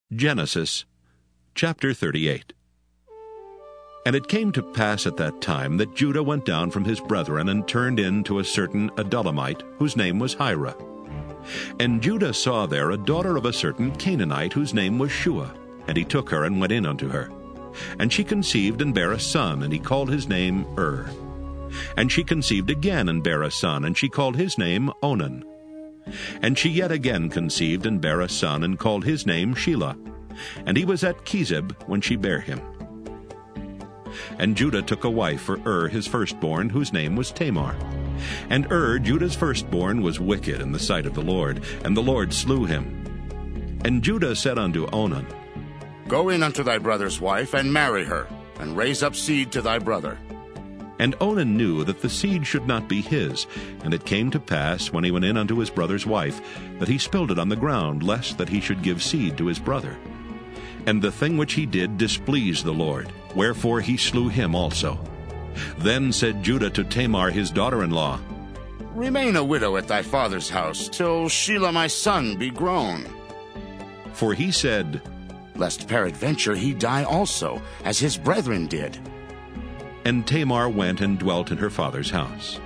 Genesis chapter 38. And it came to pass at that time that Judah went down from his brethren and turned in to a certain Adullamite, whose name was Hira. And Judah saw there a daughter of a certain Canaanite, whose name was Shua. And he took her and went in unto her. And she conceived and bare a son, and he called his name And she conceived again and bare a son, and she called his name Onan. And she yet again conceived and bare a son, and called his name Shelah. And he was at Chezib when she bare him. And Judah took a wife for his firstborn, whose name was Tamar. And Judah's firstborn, was wicked in the sight of the Lord, and the Lord slew him. And Judah said unto Onan, Go in unto thy brother's wife, and marry her, and raise up seed to thy brother. And Onan knew that the seed should not be his. And it came to pass, when he went in unto his brother's wife, that he spilled it on the ground, lest that he should give seed to his brother. And the thing which he did displeased the Lord, wherefore he slew him also. Then said Judah to Tamar his daughter-in-law, Remain a widow at thy father's house, till Shelah my son be grown. For he said, Lest peradventure he die also, as his brethren did. And Tamar went and dwelt in her father's house.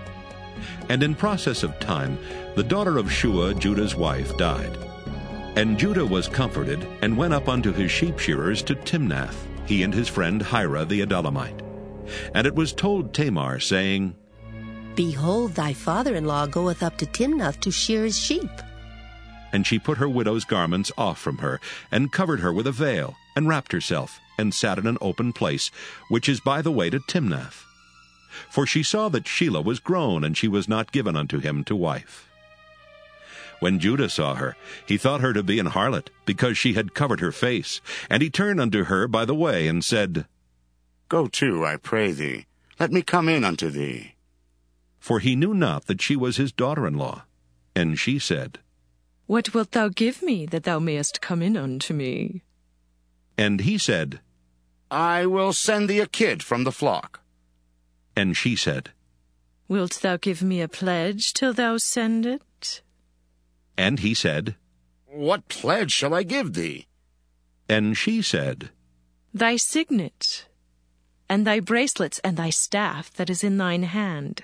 And in process of time, the daughter of Shua, Judah's wife, died. And Judah was comforted, and went up unto his sheep shearers to Timnath, he and his friend Hira the Adullamite. And it was told Tamar, saying, Behold, thy father-in-law goeth up to Timnath to shear his sheep. And she put her widow's garments off from her, and covered her with a veil, and wrapped herself, and sat in an open place, which is by the way to Timnath. For she saw that Shelah was grown, and she was not given unto him to wife. When Judah saw her, he thought her to be an harlot, because she had covered her face. And he turned unto her by the way, and said, Go to, I pray thee, let me come in unto thee. For he knew not that she was his daughter-in-law. And she said, What wilt thou give me, that thou mayest come in unto me? And he said, I will send thee a kid from the flock. And she said, Wilt thou give me a pledge till thou send it? And he said, What pledge shall I give thee? And she said, Thy signet, and thy bracelets, and thy staff that is in thine hand.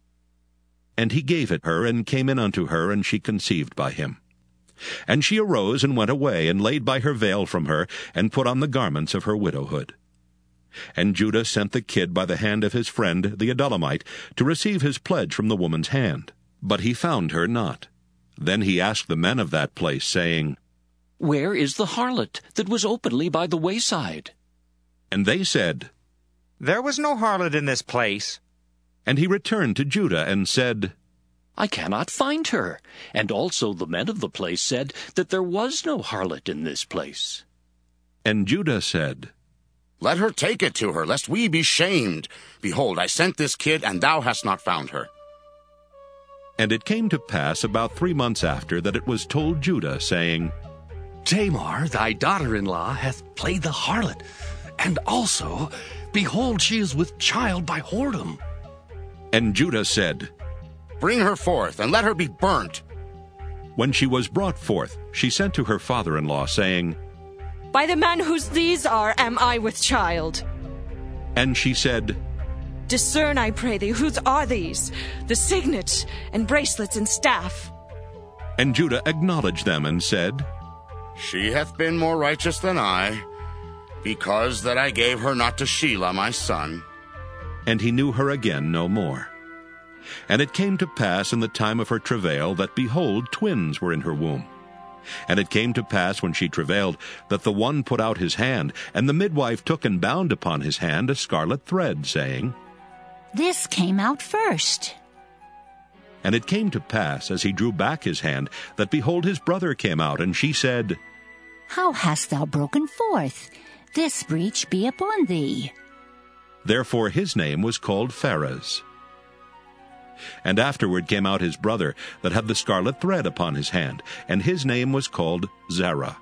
And he gave it her, and came in unto her, and she conceived by him. And she arose and went away, and laid by her veil from her, and put on the garments of her widowhood. And Judah sent the kid by the hand of his friend the Adullamite to receive his pledge from the woman's hand. But he found her not. Then he asked the men of that place, saying, Where is the harlot that was openly by the wayside? And they said, There was no harlot in this place. And he returned to Judah and said, I cannot find her. And also the men of the place said that there was no harlot in this place. And Judah said, Let her take it to her, lest we be shamed. Behold, I sent this kid, and thou hast not found her. And it came to pass about 3 months after that it was told Judah, saying, Tamar, thy daughter-in-law, hath played the harlot, and also, behold, she is with child by whoredom. And Judah said, Bring her forth, and let her be burnt. When she was brought forth, she sent to her father-in-law, saying, By the man whose these are am I with child. And she said, Discern, I pray thee, whose are these, the signet, and bracelets, and staff? And Judah acknowledged them, and said, She hath been more righteous than I, because that I gave her not to Shelah my son. And he knew her again no more. And it came to pass in the time of her travail that, behold, twins were in her womb. And it came to pass when she travailed, that the one put out his hand, and the midwife took and bound upon his hand a scarlet thread, saying, This came out first. And it came to pass, as he drew back his hand, that, behold, his brother came out, and she said, How hast thou broken forth? This breach be upon thee. Therefore his name was called Pharez. And afterward came out his brother, that had the scarlet thread upon his hand, and his name was called Zerah.